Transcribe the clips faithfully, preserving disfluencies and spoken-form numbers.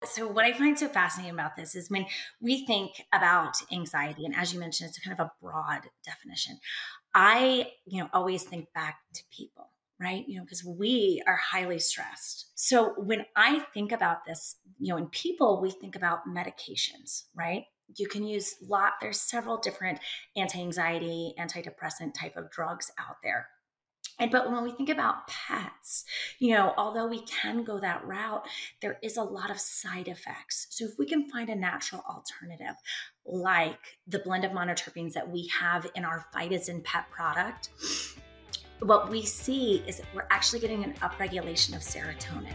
so what I find so fascinating about this is when we think about anxiety, and as you mentioned, it's kind of a broad definition. I, you know, always think back to people, right? You know, because we are highly stressed. So when I think about this, you know, in people, we think about medications, right? You can use a lot, there's several different anti-anxiety, antidepressant type of drugs out there. And but when we think about pets, you know, although we can go that route, there is a lot of side effects. So if we can find a natural alternative, like the blend of monoterpenes that we have in our Vitazen pet product, what we see is that we're actually getting an upregulation of serotonin.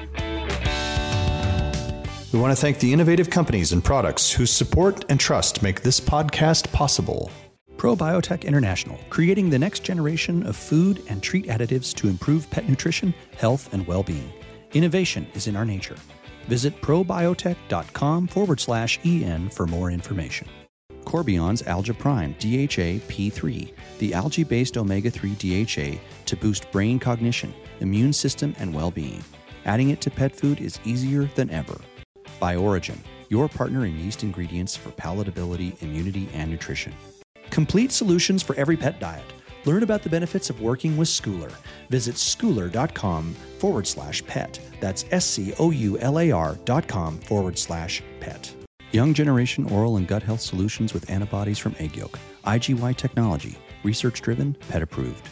We want to thank the innovative companies and products whose support and trust make this podcast possible. Probiotech International, creating the next generation of food and treat additives to improve pet nutrition, health, and well-being. Innovation is in our nature. Visit probiotech.com forward slash EN for more information. Corbion's Alga Prime D H A P three, the algae-based omega three D H A to boost brain cognition, immune system, and well-being. Adding it to pet food is easier than ever. BioOrigin, your partner in yeast ingredients for palatability, immunity, and nutrition. Complete solutions for every pet diet. Learn about the benefits of working with Schooler. Visit schooler.com forward slash pet. That's S-C-O-U-L-A-R dot com forward slash pet. Young generation oral and gut health solutions with antibodies from egg yolk. I G Y technology. Research driven, pet approved.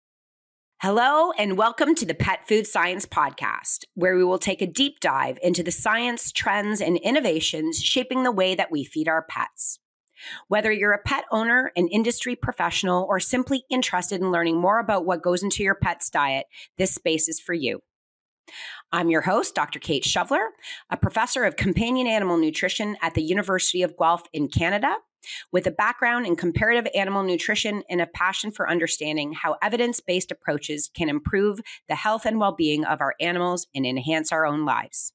Hello, and welcome to the Pet Food Science Podcast, where we will take a deep dive into the science, trends, and innovations shaping the way that we feed our pets. Whether you're a pet owner, an industry professional, or simply interested in learning more about what goes into your pet's diet, this space is for you. I'm your host, Doctor Kate Shoveler, a professor of companion animal nutrition at the University of Guelph in Canada, with a background in comparative animal nutrition and a passion for understanding how evidence-based approaches can improve the health and well-being of our animals and enhance our own lives.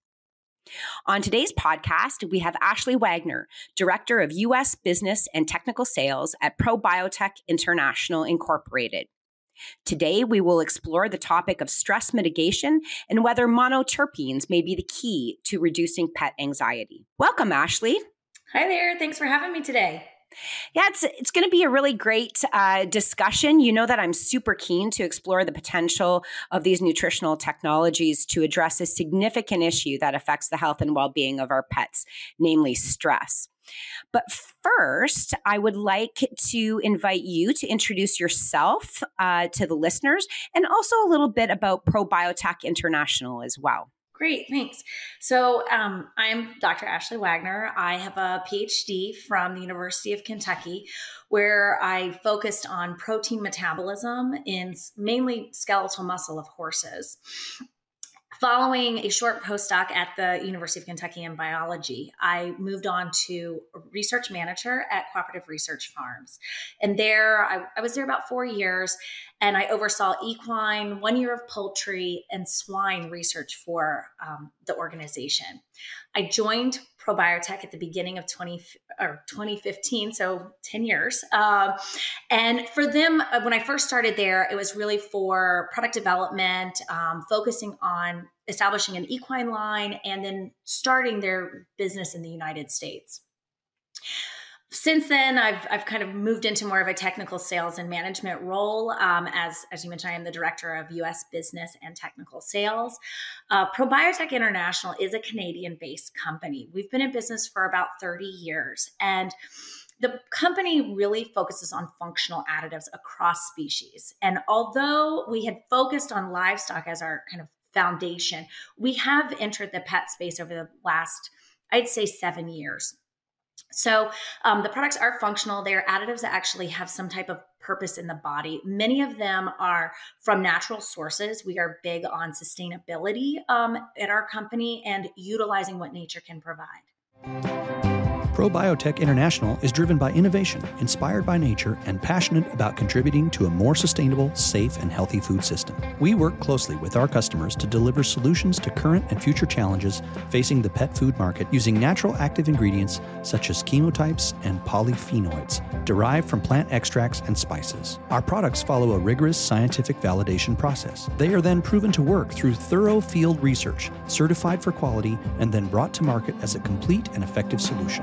On today's podcast, we have Ashley Wagner, Director of U S Business and Technical Sales at Probiotech International Incorporated. Today, we will explore the topic of stress mitigation and whether monoterpenes may be the key to reducing pet anxiety. Welcome, Ashley. Hi there. Thanks for having me today. Yeah, it's it's going to be a really great uh, discussion. You know that I'm super keen to explore the potential of these nutritional technologies to address a significant issue that affects the health and well-being of our pets, namely stress. But first, I would like to invite you to introduce yourself uh, to the listeners and also a little bit about Probiotech International as well. Great, thanks. So um, I'm Doctor Ashley Wagner. I have a P H D from the University of Kentucky, where I focused on protein metabolism in mainly skeletal muscle of horses. Following a short postdoc at the University of Kentucky in biology, I moved on to a research manager at Cooperative Research Farms. And there, I, I was there about four years, and I oversaw equine, one year of poultry, and swine research for um, the organization. I joined Probiotech at the beginning of twenty or twenty fifteen, so ten years. Um, and for them, when I first started there, it was really for product development, um, focusing on establishing an equine line, and then starting their business in the United States. Since then, I've I've kind of moved into more of a technical sales and management role. Um, as, as you mentioned, I am the director of U S Business and Technical Sales. Uh, Probiotech International is a Canadian-based company. We've been in business for about thirty years, and the company really focuses on functional additives across species. And although we had focused on livestock as our kind of foundation, we have entered the pet space over the last, I'd say, seven years. So um, the products are functional. They are additives that actually have some type of purpose in the body. Many of them are from natural sources. We are big on sustainability um, at our company and utilizing what nature can provide. ProBiotech International is driven by innovation, inspired by nature, and passionate about contributing to a more sustainable, safe, and healthy food system. We work closely with our customers to deliver solutions to current and future challenges facing the pet food market using natural active ingredients such as chemotypes and polyphenols derived from plant extracts and spices. Our products follow a rigorous scientific validation process. They are then proven to work through thorough field research, certified for quality, and then brought to market as a complete and effective solution.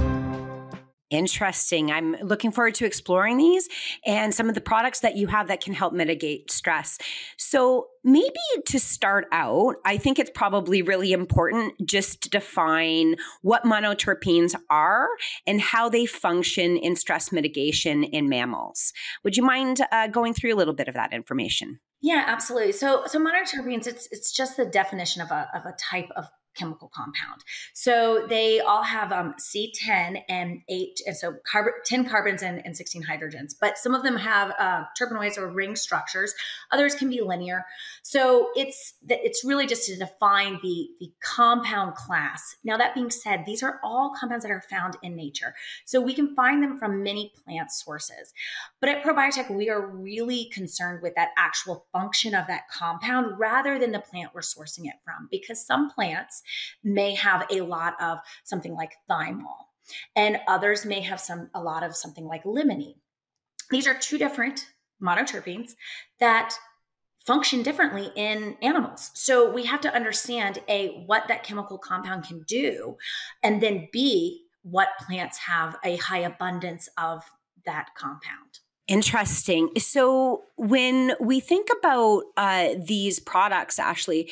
Interesting. I'm looking forward to exploring these and some of the products that you have that can help mitigate stress. So maybe to start out, I think it's probably really important just to define what monoterpenes are and how they function in stress mitigation in mammals. Would you mind uh, going through a little bit of that information? Yeah, absolutely. So, so monoterpenes, it's it's just the definition of a of a type of chemical compound. So they all have um, C ten and eight, and so carbon, ten carbons and, and sixteen hydrogens. But some of them have uh, terpenoids or ring structures. Others can be linear. So it's it's really just to define the the compound class. Now that being said, these are all compounds that are found in nature. So we can find them from many plant sources. But at ProBiotech, we are really concerned with that actual function of that compound rather than the plant we're sourcing it from, because some plants may have a lot of something like thymol, and others may have some a lot of something like limonene. These are two different monoterpenes that function differently in animals. So we have to understand A, what that chemical compound can do, and then B, what plants have a high abundance of that compound. Interesting. So when we think about uh, these products, Ashley,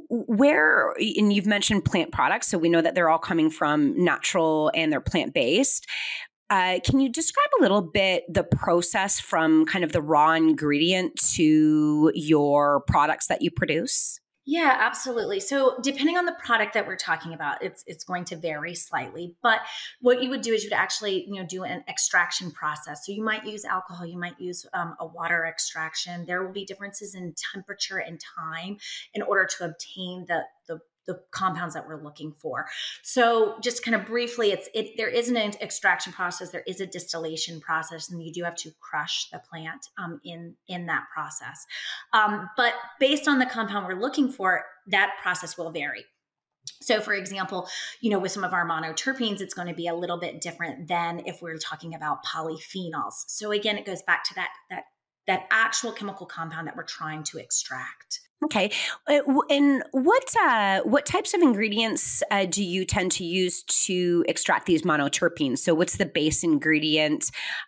where, and you've mentioned plant products, so we know that they're all coming from natural and they're plant-based. Uh, can you describe a little bit the process from kind of the raw ingredient to your products that you produce? Yeah, absolutely. So depending on the product that we're talking about, it's it's going to vary slightly. But what you would do is you'd actually, you know, do an extraction process. So you might use alcohol, you might use um, a water extraction. There will be differences in temperature and time in order to obtain the the the compounds that we're looking for. So just kind of briefly, it's it there is an extraction process, there is a distillation process, and you do have to crush the plant um, in, in that process. Um, but based on the compound we're looking for, that process will vary. So for example, you know, with some of our monoterpenes, it's going to be a little bit different than if we're talking about polyphenols. So again, it goes back to that that that actual chemical compound that we're trying to extract. Okay. And what uh, what types of ingredients uh, do you tend to use to extract these monoterpenes? So what's the base ingredient?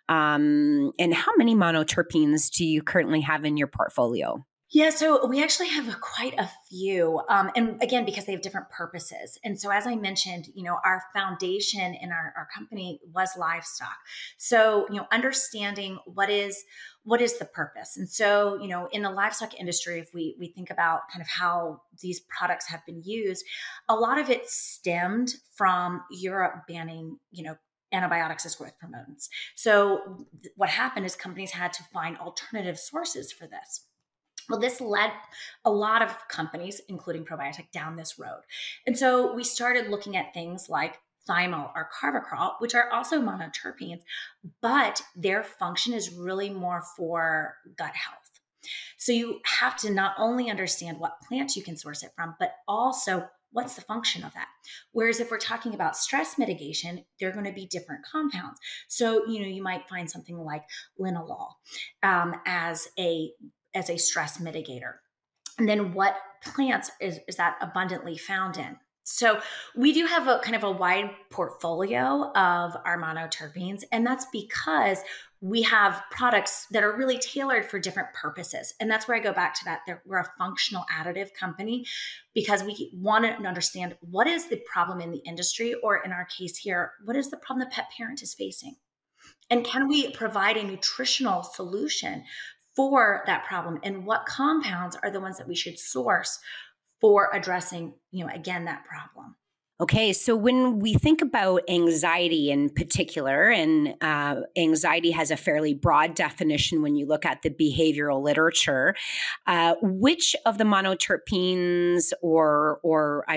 Um, and how many monoterpenes do you currently have in your portfolio? Yeah, so we actually have a, quite a few. Um, and again, because they have different purposes. And so as I mentioned, you know, our foundation in our, our company was livestock. So, you know, understanding what is what is the purpose. And so, you know, in the livestock industry, if we we think about kind of how these products have been used, a lot of it stemmed from Europe banning, you know, antibiotics as growth promotants. So th- what happened is companies had to find alternative sources for this. Well, this led a lot of companies, including ProBiotech, down this road. And so we started looking at things like thymol or carvacrol, which are also monoterpenes, but their function is really more for gut health. So you have to not only understand what plants you can source it from, but also what's the function of that? Whereas if we're talking about stress mitigation, they're going to be different compounds. So, you know, you might find something like linalool um, as a as a stress mitigator. And then what plants is, is that abundantly found in? So we do have a kind of a wide portfolio of our monoterpenes, and that's because we have products that are really tailored for different purposes. And that's where I go back to that. We're a functional additive company because we want to understand what is the problem in the industry, or in our case here, what is the problem the pet parent is facing? And can we provide a nutritional solution for that problem, and what compounds are the ones that we should source for addressing, you know, again, that problem? Okay, so when we think about anxiety in particular, and uh, anxiety has a fairly broad definition when you look at the behavioral literature, uh, which of the monoterpenes, or or I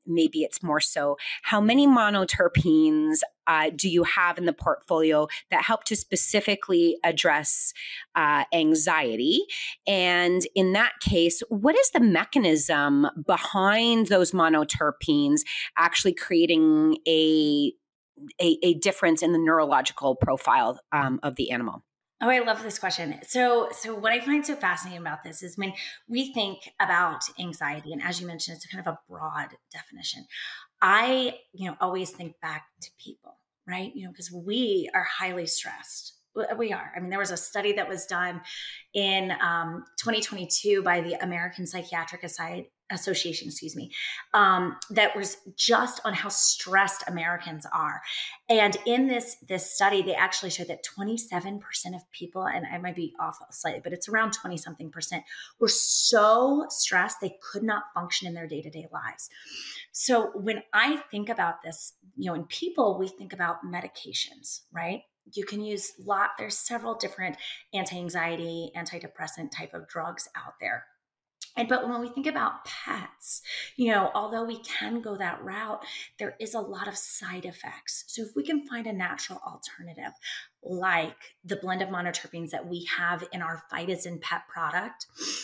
maybe it's more so, how many monoterpenes uh, do you have in the portfolio that help to specifically address uh, anxiety? And in that case, what is the mechanism behind those monoterpenes actually creating a, a, a difference in the neurological profile um, of the animal? Oh, I love this question. So, so what I find so fascinating about this is when we think about anxiety, and as you mentioned, it's kind of a broad definition. I, you know, always think back to people, right? You know, because we are highly stressed. We are. I mean, there was a study that was done in um, twenty twenty-two by the American Psychiatric Association, excuse me, um, that was just on how stressed Americans are. And in this, this study, they actually showed that twenty-seven percent of people, and I might be off slightly, but it's around twenty something percent, were so stressed they could not function in their day-to-day lives. So when I think about this, you know, in people, we think about medications, right? You can use a lot, there's several different anti-anxiety, antidepressant type of drugs out there. And but when we think about pets, you know, although we can go that route, there is a lot of side effects. So if we can find a natural alternative, like the blend of monoterpenes that we have in our Vitazen pet product,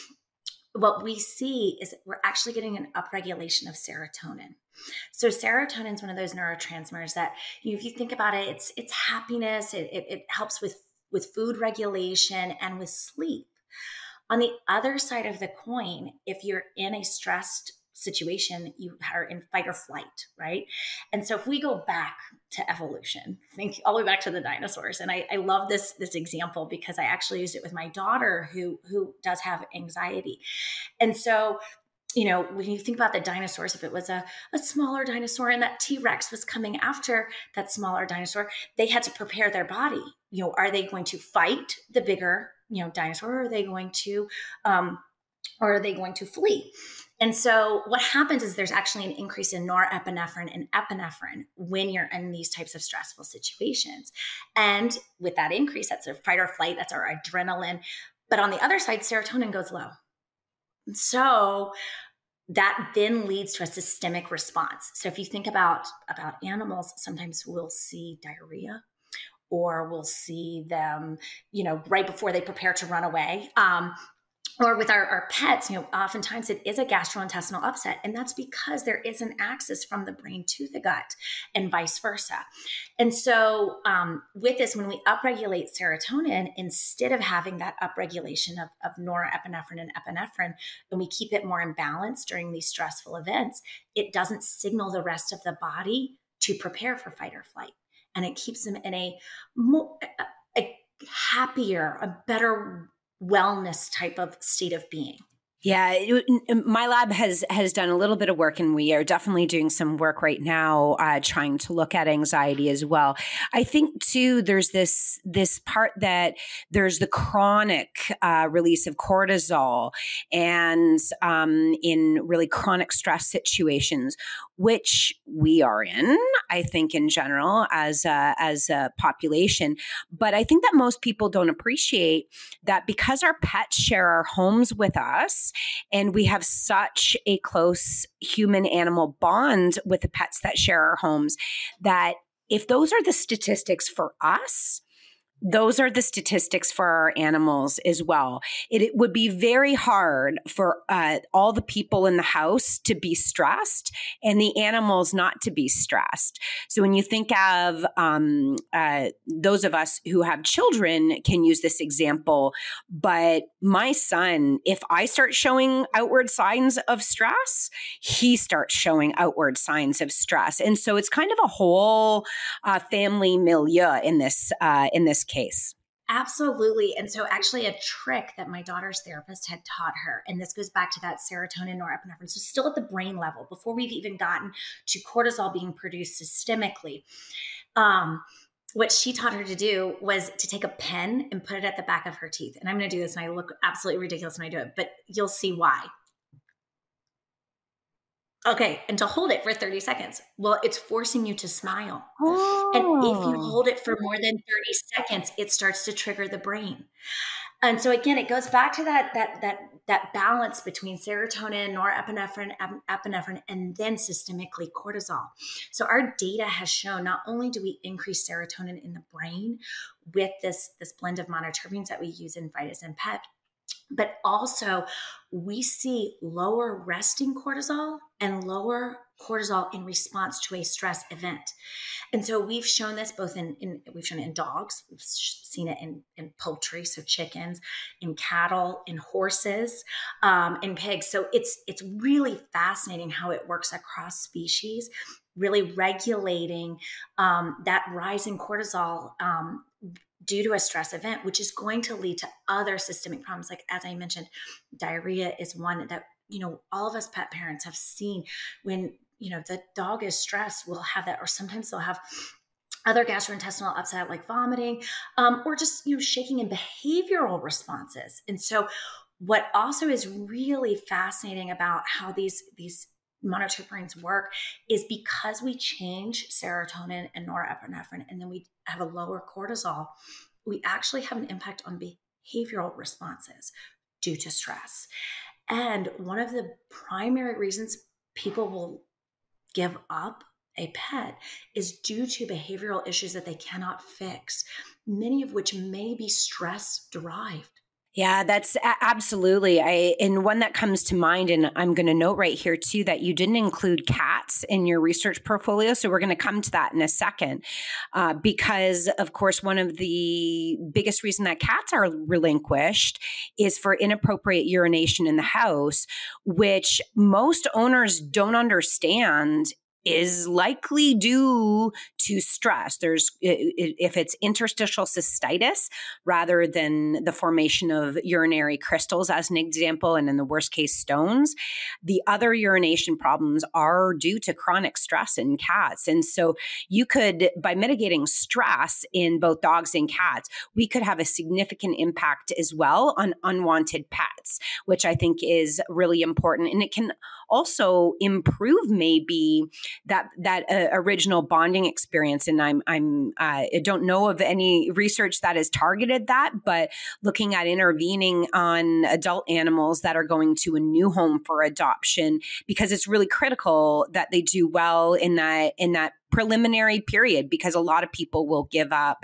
what we see is that we're actually getting an upregulation of serotonin. So serotonin is one of those neurotransmitters that, you know, if you think about it, it's it's happiness. It, it, it helps with, with food regulation and with sleep. On the other side of the coin, if you're in a stressed situation, you are in fight or flight, right? And so if we go back to evolution, think all the way back to the dinosaurs. And I, I love this, this example because I actually used it with my daughter who, who does have anxiety. And so, you know, when you think about the dinosaurs, if it was a, a smaller dinosaur and that T-Rex was coming after that smaller dinosaur, they had to prepare their body. You know, are they going to fight the bigger, you know, dinosaur, or are they going to, um, or are they going to flee? And so what happens is there's actually an increase in norepinephrine and epinephrine when you're in these types of stressful situations. And with that increase, that's our fight or flight, that's our adrenaline. But on the other side, serotonin goes low. So that then leads to a systemic response. So if you think about, about animals, sometimes we'll see diarrhea, or we'll see them, you know, right before they prepare to run away. Um, or with our, our pets, you know, oftentimes it is a gastrointestinal upset. And that's because there is an axis from the brain to the gut and vice versa. And so um, with this, when we upregulate serotonin, instead of having that upregulation of, of norepinephrine and epinephrine, and we keep it more in balance during these stressful events, it doesn't signal the rest of the body to prepare for fight or flight. And it keeps them in a more, a, a happier, a better wellness type of state of being. Yeah, it, my lab has has done a little bit of work, and we are definitely doing some work right now uh, trying to look at anxiety as well. I think too, there's this this part that there's the chronic uh, release of cortisol, and um, in really chronic stress situations, which we are in, I think in general as a, as a population. But I think that most people don't appreciate that because our pets share our homes with us, and we have such a close human-animal bond with the pets that share our homes, that if those are the statistics for us, those are the statistics for our animals as well. It, it would be very hard for uh, all the people in the house to be stressed and the animals not to be stressed. So when you think of um, uh, those of us who have children can use this example, but my son, if I start showing outward signs of stress, he starts showing outward signs of stress. And so it's kind of a whole uh, family milieu in this uh, in this case. Absolutely. And so actually a trick that my daughter's therapist had taught her, and this goes back to that serotonin norepinephrine, so still at the brain level, before we've even gotten to cortisol being produced systemically, um, what she taught her to do was to take a pen and put it at the back of her teeth. And I'm going to do this, and I look absolutely ridiculous when I do it, but you'll see why. Okay, and to hold it for thirty seconds. Well, it's forcing you to smile. Oh. And if you hold it for more than thirty seconds, it starts to trigger the brain. And so again, it goes back to that that that that balance between serotonin, norepinephrine, epinephrine, and then systemically cortisol. So our data has shown not only do we increase serotonin in the brain with this, this blend of monoterpenes that we use in Vitazen Pet, but also we see lower resting cortisol and lower cortisol in response to a stress event. And so we've shown this both in, in we've shown it in dogs, we've seen it in, in poultry, so chickens, in cattle, in horses, um, in pigs. So it's it's really fascinating how it works across species, really regulating um, that rise in cortisol um, due to a stress event, which is going to lead to other systemic problems. Like, as I mentioned, diarrhea is one that, you know, all of us pet parents have seen. When, you know, the dog is stressed, we'll have that, or sometimes they'll have other gastrointestinal upset like vomiting, um, or just, you know, shaking and behavioral responses. And so what also is really fascinating about how these, these monoterpenes work is because we change serotonin and norepinephrine, and then we have a lower cortisol, we actually have an impact on behavioral responses due to stress. And one of the primary reasons people will give up a pet is due to behavioral issues that they cannot fix, many of which may be stress derived. Yeah, that's a- absolutely. I, and one that comes to mind, and I'm going to note right here too, that you didn't include cats in your research portfolio. So we're going to come to that in a second, uh, because of course, one of the biggest reason that cats are relinquished is for inappropriate urination in the house, which most owners don't understand is likely due to stress. There's, if it's interstitial cystitis rather than the formation of urinary crystals, as an example, and in the worst case, stones, the other urination problems are due to chronic stress in cats. And so you could, by mitigating stress in both dogs and cats, we could have a significant impact as well on unwanted pets, which I think is really important. And it can also improve maybe that that uh, original bonding experience. And I'm I'm uh, I don't know of any research that has targeted that, but looking at intervening on adult animals that are going to a new home for adoption, because it's really critical that they do well in that in that preliminary period, because a lot of people will give up.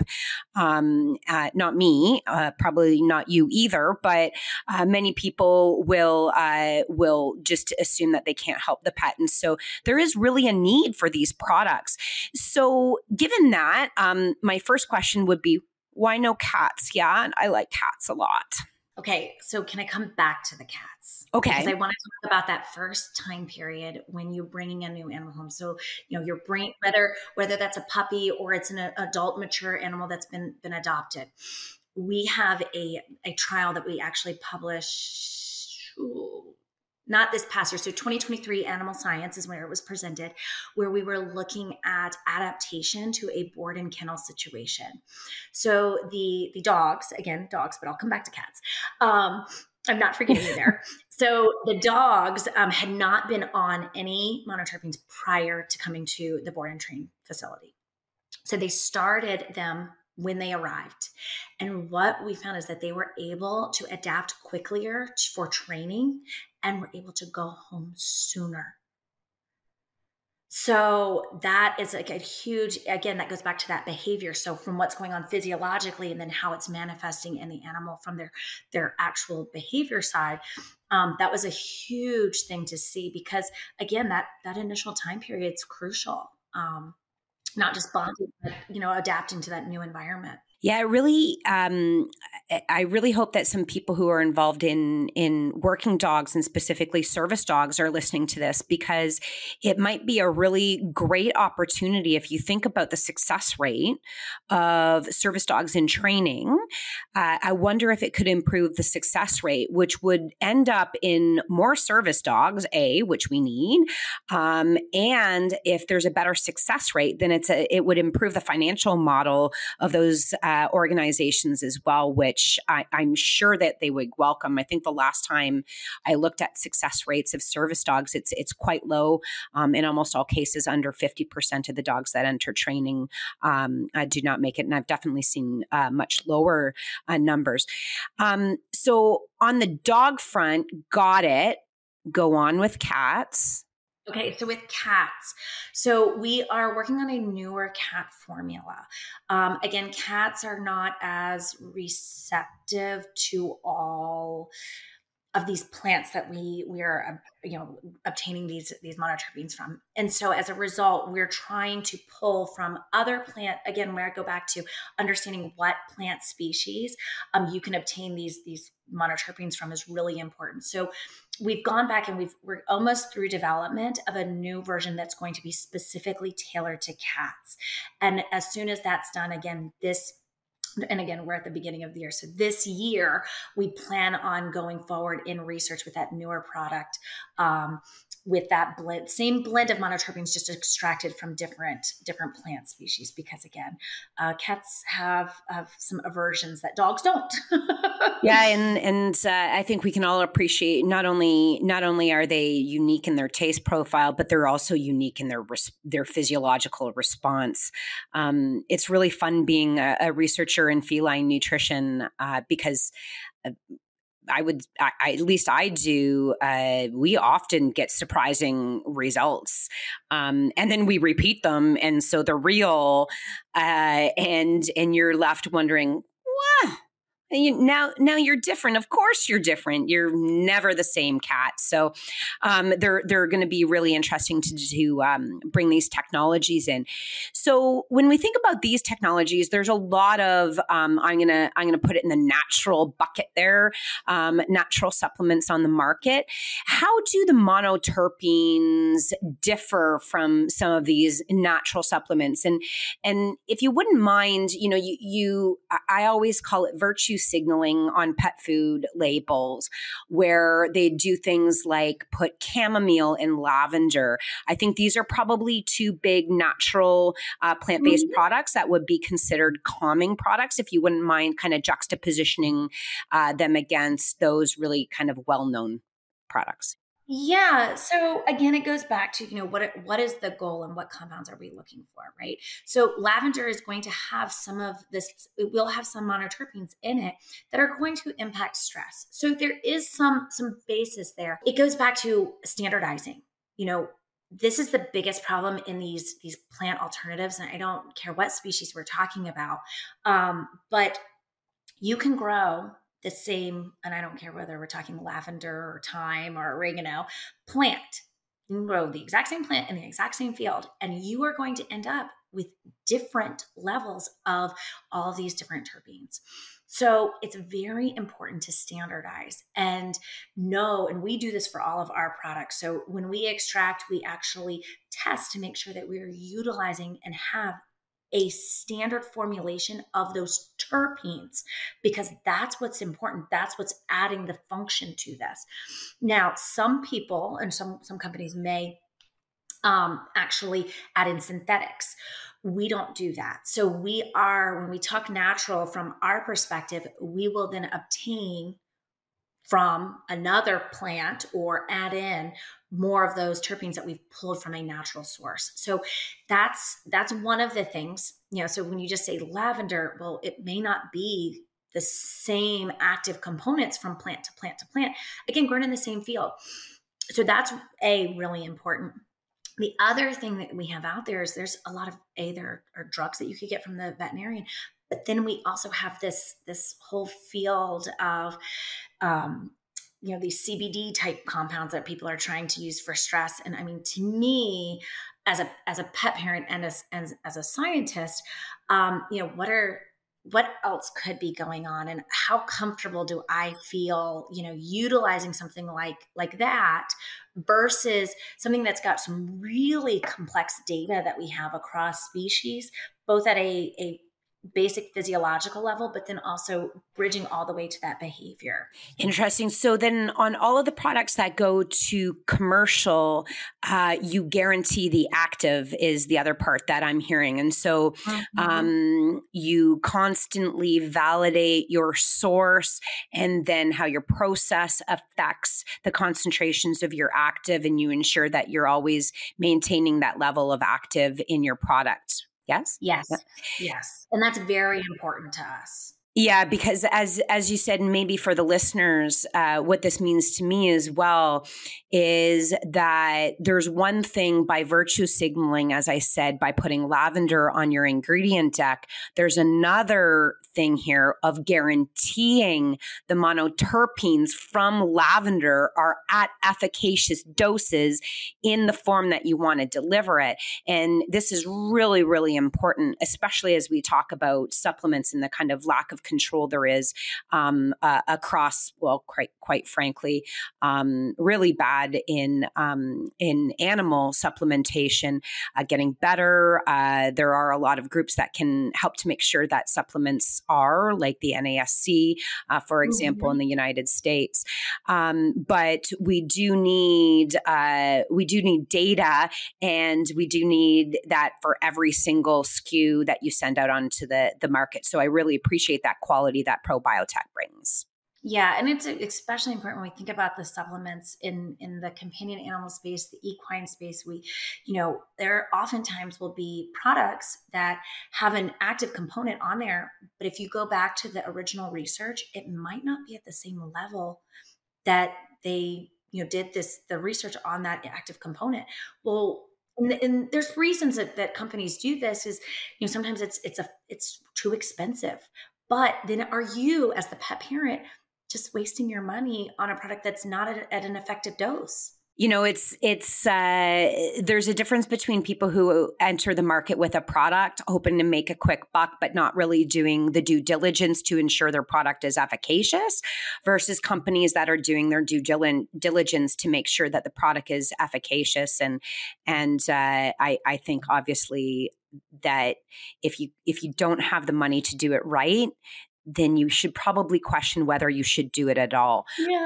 Um, uh, not me, uh, probably not you either, but uh, many people will uh, will just assume that they can't help the pet, and so there is really a need for these products. So, given that, um, my first question would be, why no cats? Yeah, I like cats a lot. Okay, so can I come back to the cats? Okay. Because I want to talk about that first time period when you're bringing a new animal home. So, you know, your brain, whether whether that's a puppy or it's an adult mature animal that's been been adopted. We have a a trial that we actually published, ooh, not this past year. So twenty twenty-three Animal Science is where it was presented, where we were looking at adaptation to a board and kennel situation. So the the dogs, again, dogs, but I'll come back to cats. Um, I'm not forgetting you there. So the dogs um, had not been on any monoterpenes prior to coming to the board and train facility. So they started them when they arrived. And what we found is that they were able to adapt quicker for training and were able to go home sooner. So that is like a huge, again, that goes back to that behavior. So from what's going on physiologically and then how it's manifesting in the animal from their, their actual behavior side, um, that was a huge thing to see because, again, that, that initial time period is crucial. Um, not just bonding, but, you know, adapting to that new environment. Yeah, I really, um, I really hope that some people who are involved in in working dogs and specifically service dogs are listening to this, because it might be a really great opportunity if you think about the success rate of service dogs in training. Uh, I wonder if it could improve the success rate, which would end up in more service dogs, A, which we need, um, and if there's a better success rate, then it's a, it would improve the financial model of those. Uh, uh, organizations as well, which I, I'm sure that they would welcome. I think the last time I looked at success rates of service dogs, it's it's quite low. Um, in almost all cases, under fifty percent of the dogs that enter training um, uh, do not make it. And I've definitely seen uh, much lower uh, numbers. Um, so on the dog front, got it. Go on with cats. Okay, so with cats, so we are working on a newer cat formula. Um, again, cats are not as receptive to all of these plants that we we are uh, you know obtaining these these monoterpenes from, and so as a result, we're trying to pull from other plant. Again, where I go back to understanding what plant species um, you can obtain these these monoterpenes from is really important. So we've gone back and we've we're almost through development of a new version that's going to be specifically tailored to cats, and as soon as that's done, again, this. And again, we're at the beginning of the year. So this year, we plan on going forward in research with that newer product, um, with that blend, same blend of monoterpenes, just extracted from different different plant species. Because again, uh, cats have, have some aversions that dogs don't. Yeah, and and uh, I think we can all appreciate not only not only are they unique in their taste profile, but they're also unique in their res- their physiological response. Um, it's really fun being a, a researcher in feline nutrition uh, because. Uh, I would, I, I, at least I do, uh, we often get surprising results. Um, and then we repeat them. And so they're real. Uh, and, and you're left wondering, wow. You, now, now you're different. Of course, you're different. You're never the same cat. So, um, they're they're going to be really interesting to to um, bring these technologies in. So, when we think about these technologies, there's a lot of um, I'm gonna I'm gonna put it in the natural bucket there. Um, natural supplements on the market. How do the monoterpenes differ from some of these natural supplements? And and if you wouldn't mind, you know, you you I always call it virtue signaling on pet food labels, where they do things like put chamomile and lavender. I think these are probably two big natural uh, plant-based mm-hmm. products that would be considered calming products, if you wouldn't mind kind of juxtapositioning uh, them against those really kind of well-known products. Yeah. So again, it goes back to, you know, what, what is the goal and what compounds are we looking for, right? So lavender is going to have some of this, it will have some monoterpenes in it that are going to impact stress. So there is some, some basis there. It goes back to standardizing. You know, this is the biggest problem in these, these plant alternatives. And I don't care what species we're talking about, um, but you can grow the same, and I don't care whether we're talking lavender or thyme or oregano plant. You can grow the exact same plant in the exact same field, and you are going to end up with different levels of all of these different terpenes. So it's very important to standardize and know, and we do this for all of our products. So when we extract, we actually test to make sure that we're utilizing and have a standard formulation of those terpenes, because that's what's important. That's what's adding the function to this. Now, some people and some, some companies may um, actually add in synthetics. We don't do that. So we are, when we talk natural from our perspective, we will then obtain from another plant or add in more of those terpenes that we've pulled from a natural source. So that's that's one of the things, you know, so when you just say lavender, well, it may not be the same active components from plant to plant to plant, again, grown in the same field. So that's a really important. The other thing that we have out there is there's a lot of, a, there are drugs that you could get from the veterinarian, but then we also have this, this whole field of, um, you know, these C B D type compounds that people are trying to use for stress. And I mean, to me, as a, as a pet parent and as, as, as a scientist, um, you know, what are, what else could be going on, and how comfortable do I feel, you know, utilizing something like, like that versus something that's got some really complex data that we have across species, both at a, a basic physiological level, but then also bridging all the way to that behavior. Interesting. So then on all of the products that go to commercial, uh, you guarantee the active is the other part that I'm hearing. And so mm-hmm. um, you constantly validate your source and then how your process affects the concentrations of your active, and you ensure that you're always maintaining that level of active in your product. Yes? Yes. Yes. And that's very important to us. Yeah, because as as you said, maybe for the listeners, uh, what this means to me as well is that there's one thing by virtue signaling, as I said, by putting lavender on your ingredient deck. There's another thing here of guaranteeing the monoterpenes from lavender are at efficacious doses in the form that you want to deliver it. And this is really, really important, especially as we talk about supplements and the kind of lack of control there is um, uh, across, well, quite, quite frankly, um, really bad in um, in animal supplementation, uh, getting better. Uh, there are a lot of groups that can help to make sure that supplements are, like the N A S C, uh, for example, mm-hmm. in the United States. Um, but we do need uh, we do need data, and we do need that for every single S K U that you send out onto the the market. So I really appreciate that quality that ProBiotech brings. Yeah, and it's especially important when we think about the supplements in, in the companion animal space, the equine space. We, you know, there oftentimes will be products that have an active component on there, but if you go back to the original research, it might not be at the same level that they, you know, did this the research on that active component. Well, And, and there's reasons that, that companies do this is, you know, sometimes it's it's a it's too expensive. But then are you, as the pet parent, just wasting your money on a product that's not at, at an effective dose? You know, it's it's uh, there's a difference between people who enter the market with a product hoping to make a quick buck, but not really doing the due diligence to ensure their product is efficacious, versus companies that are doing their due diligence to make sure that the product is efficacious. And and uh, I I think obviously that if you if you don't have the money to do it right, then you should probably question whether you should do it at all. Yeah.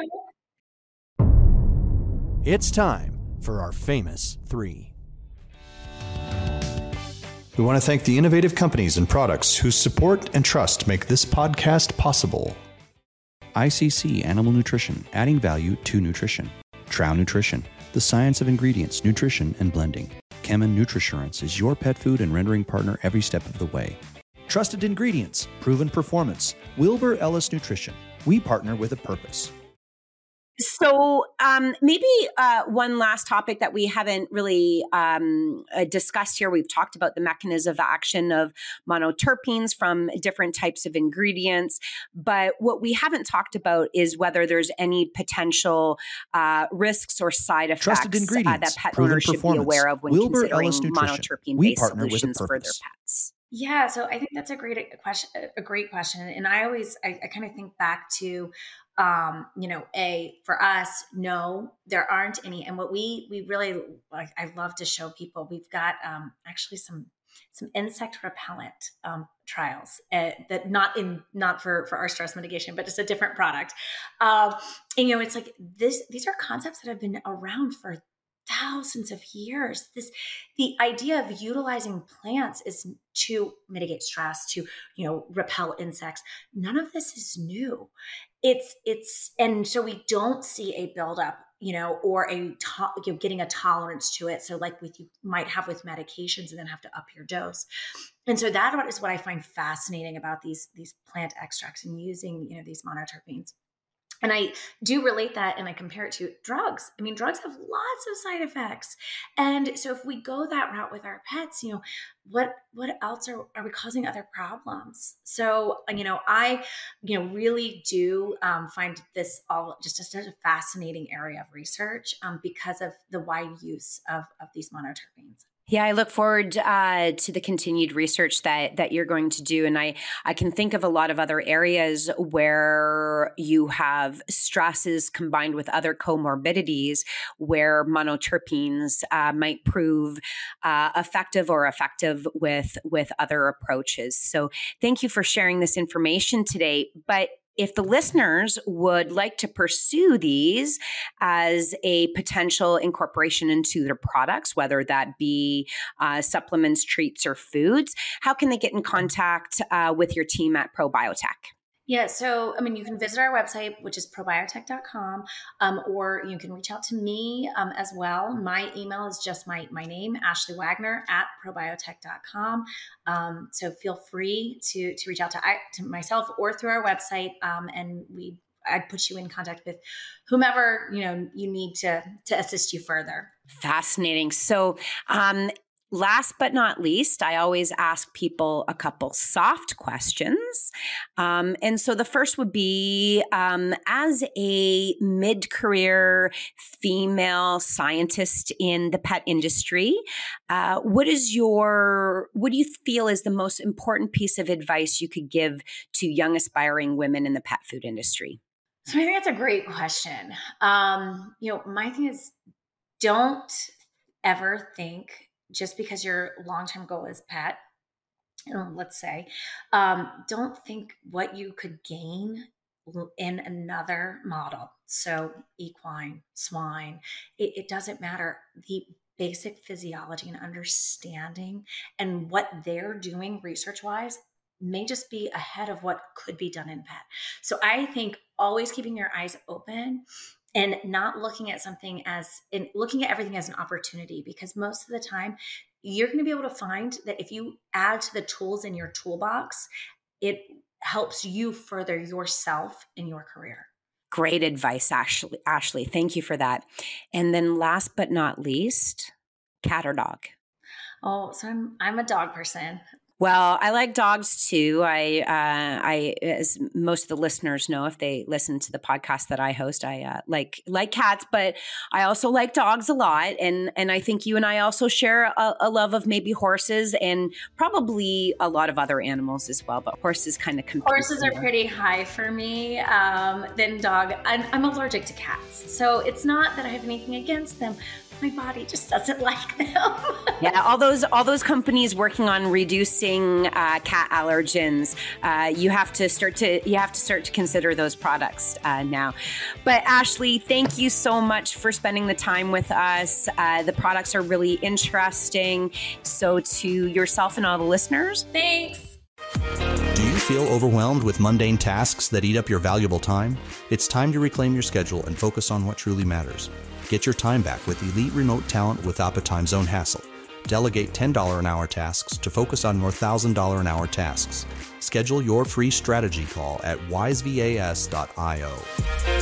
It's time for our famous three. We want to thank the innovative companies and products whose support and trust make this podcast possible. I C C Animal Nutrition, adding value to nutrition. Trow Nutrition, the science of ingredients, nutrition, and blending. Kemin Nutrisurance is your pet food and rendering partner every step of the way. Trusted ingredients, proven performance. Wilbur Ellis Nutrition. We partner with a purpose. So um, maybe uh, one last topic that we haven't really um, uh, discussed here. We've talked about the mechanism of action of monoterpenes from different types of ingredients. But what we haven't talked about is whether there's any potential uh, risks or side effects uh, that pet owners should be aware of when Wilbur considering monoterpene-based solutions for their pets. Yeah, so I think that's a great question. A great question, and I always I, I kind of think back to, um, you know, a for us, no, there aren't any. And what we we really like, I love to show people, we've got um, actually some some insect repellent um, trials uh, that not in not for for our stress mitigation, but just a different product. Um, and you know, it's like this. These are concepts that have been around for thousands of years. This, the idea of utilizing plants is to mitigate stress, to, you know, repel insects. None of this is new. It's, it's, and so we don't see a buildup, you know, or a, to, you know, getting a tolerance to it. So like with, you might have with medications and then have to up your dose. And so that is what I find fascinating about these, these plant extracts and using, you know, these monoterpenes. And I do relate that and I compare it to drugs. I mean, drugs have lots of side effects. And so if we go that route with our pets, you know, what what else are, are we causing other problems? So, you know, I, you know, really do um, find this all just such a fascinating area of research um, because of the wide use of, of these monoterpenes. Yeah, I look forward uh, to the continued research that that you're going to do. And I, I can think of a lot of other areas where you have stresses combined with other comorbidities where monoterpenes uh, might prove uh, effective or effective with, with other approaches. So thank you for sharing this information today. But if the listeners would like to pursue these as a potential incorporation into their products, whether that be uh, supplements, treats, or foods, how can they get in contact uh, with your team at ProBiotech? Yeah, so, I mean, you can visit our website, which is probiotech dot com, um, or you can reach out to me um, as well. My email is just my my name, Ashley Wagner, at probiotech dot com. Um, so feel free to to reach out to, I, to myself or through our website, um, and we I'd put you in contact with whomever, you know, you need to to assist you further. Fascinating. So, um, last but not least, I always ask people a couple soft questions. Um, and so the first would be, um, as a mid-career female scientist in the pet industry, uh, what is your, what do you feel is the most important piece of advice you could give to young aspiring women in the pet food industry? So I think that's a great question. Um, you know, my thing is, don't ever think just because your long-term goal is pet, let's say, um, don't think what you could gain in another model. So equine, swine, it, it doesn't matter. The basic physiology and understanding and what they're doing research-wise may just be ahead of what could be done in pet. So I think always keeping your eyes open and not looking at something as, and looking at everything as an opportunity, because most of the time you're going to be able to find that if you add to the tools in your toolbox, it helps you further yourself in your career. Great advice, Ashley. Ashley, thank you for that. And then last but not least, cat or dog? Oh, so I'm, I'm a dog person. Well, I like dogs too. I, uh, I, as most of the listeners know, if they listen to the podcast that I host, I uh, like like cats, but I also like dogs a lot. And and I think you and I also share a, a love of maybe horses and probably a lot of other animals as well. But horses kind of compete. Horses are pretty high for me. Um, then dog. I'm, I'm allergic to cats, so it's not that I have anything against them. My body just doesn't like them. Yeah, all those all those companies working on reducing uh, cat allergens, uh, you have to start to you have to start to consider those products uh, now. But Ashley, thank you so much for spending the time with us. Uh, the products are really interesting. So to yourself and all the listeners, thanks. Do you feel overwhelmed with mundane tasks that eat up your valuable time? It's time to reclaim your schedule and focus on what truly matters. Get your time back with elite remote talent without the time zone hassle. Delegate ten dollars an hour tasks to focus on more one thousand dollars an hour tasks. Schedule your free strategy call at wise vas dot io.